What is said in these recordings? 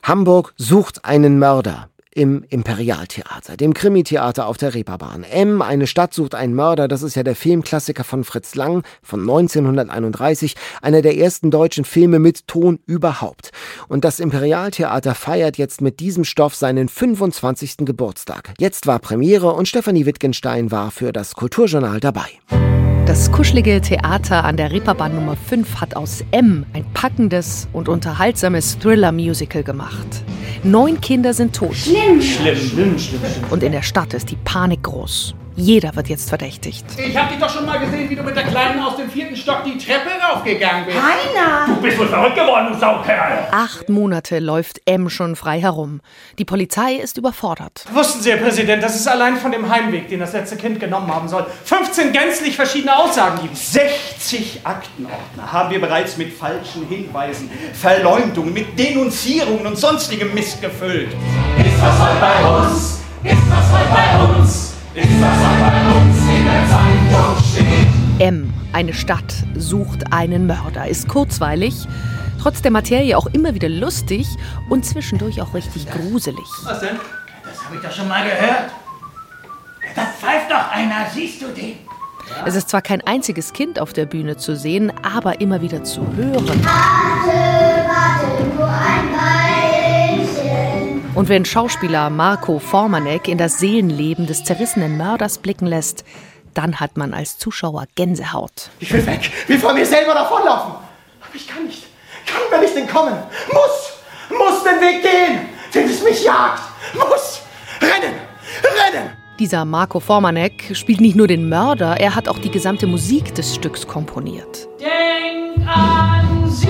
Hamburg sucht einen Mörder. Im Imperialtheater, dem Krimi-Theater auf der Reeperbahn. M, eine Stadt sucht einen Mörder, das ist ja der Filmklassiker von Fritz Lang von 1931, einer der ersten deutschen Filme mit Ton überhaupt. Und das Imperialtheater feiert jetzt mit diesem Stoff seinen 25. Geburtstag. Jetzt war Premiere und Stefanie Wittgenstein war für das Kulturjournal dabei. Das kuschelige Theater an der Reeperbahn Nummer 5 hat aus M ein packendes und unterhaltsames Thriller-Musical gemacht. 9 Kinder sind tot. Schlimm. Und in der Stadt ist die Panik groß. Jeder wird jetzt verdächtigt. Ich hab dich doch schon mal gesehen, wie du mit der Kleinen aus dem 4. Stock die Treppe raufgegangen bist. Heiner! Du bist wohl verrückt geworden, du Saukerl! 8 Monate läuft M schon frei herum. Die Polizei ist überfordert. Wussten Sie, Herr Präsident, dass es allein von dem Heimweg, den das letzte Kind genommen haben soll, 15 gänzlich verschiedene Aussagen gibt? 60 Aktenordner haben wir bereits mit falschen Hinweisen, Verleumdungen, mit Denunzierungen und sonstigem Mist gefüllt. Ist was heute bei uns? Ist was heute bei uns? Ist was heute bei uns in der Zeitung steht? M, eine Stadt, sucht einen Mörder, ist kurzweilig, trotz der Materie auch immer wieder lustig und zwischendurch auch richtig gruselig. Was denn? Das habe ich doch schon mal gehört. Da pfeift doch einer, siehst du den? Es ist zwar kein einziges Kind auf der Bühne zu sehen, aber immer wieder zu hören. Warte, nur ein Weilchen. Und wenn Schauspieler Marco Formanek in das Seelenleben des zerrissenen Mörders blicken lässt, dann hat man als Zuschauer Gänsehaut. Ich will weg, will von mir selber davonlaufen. Aber ich kann nicht, kann mir nicht entkommen. Muss den Weg gehen, wenn es mich jagt. Muss rennen. Dieser Marco Formanek spielt nicht nur den Mörder, er hat auch die gesamte Musik des Stücks komponiert. Denk an sie!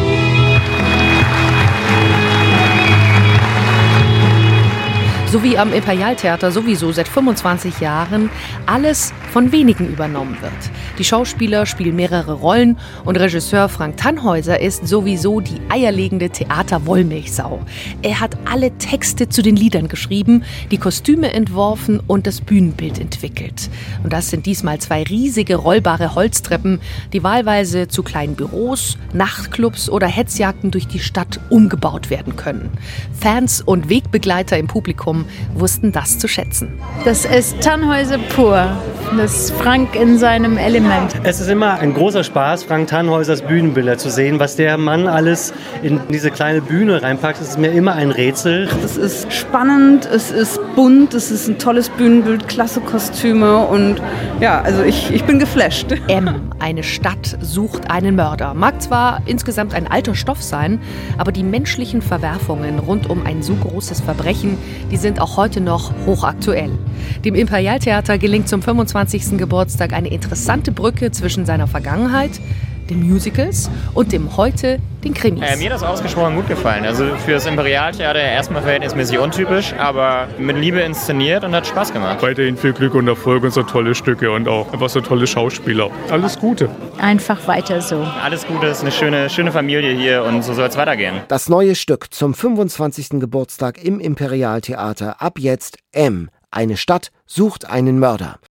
So wie am Imperialtheater sowieso seit 25 Jahren alles von wenigen übernommen wird. Die Schauspieler spielen mehrere Rollen und Regisseur Frank Tannhäuser ist sowieso die eierlegende Theater-Wollmilchsau. Er hat alle Texte zu den Liedern geschrieben, die Kostüme entworfen und das Bühnenbild entwickelt. Und das sind diesmal 2 riesige rollbare Holztreppen, die wahlweise zu kleinen Büros, Nachtclubs oder Hetzjagden durch die Stadt umgebaut werden können. Fans und Wegbegleiter im Publikum wussten das zu schätzen. Das ist Tannhäuser pur. Das ist Frank in seinem Element. Es ist immer ein großer Spaß, Frank Tannhäusers Bühnenbilder zu sehen. Was der Mann alles in diese kleine Bühne reinpackt, ist mir immer ein Rätsel. Es ist spannend, es ist bunt, es ist ein tolles Bühnenbild, klasse Kostüme und ja, also ich bin geflasht. M, eine Stadt sucht einen Mörder. Mag zwar insgesamt ein alter Stoff sein, aber die menschlichen Verwerfungen rund um ein so großes Verbrechen, die sind auch heute noch hochaktuell. Dem Imperialtheater gelingt zum 25. Geburtstag eine interessante Brücke zwischen seiner Vergangenheit, den Musicals und dem Heute, den Krimis. Mir hat das ausgesprochen gut gefallen. Also für das Imperialtheater erstmal verhältnismäßig untypisch, aber mit Liebe inszeniert und hat Spaß gemacht. Weiterhin viel Glück und Erfolg und so tolle Stücke und auch einfach so tolle Schauspieler. Alles Gute. Einfach weiter so. Alles Gute, ist eine schöne Familie hier und so soll es weitergehen. Das neue Stück zum 25. Geburtstag im Imperialtheater. Ab jetzt M. Eine Stadt sucht einen Mörder.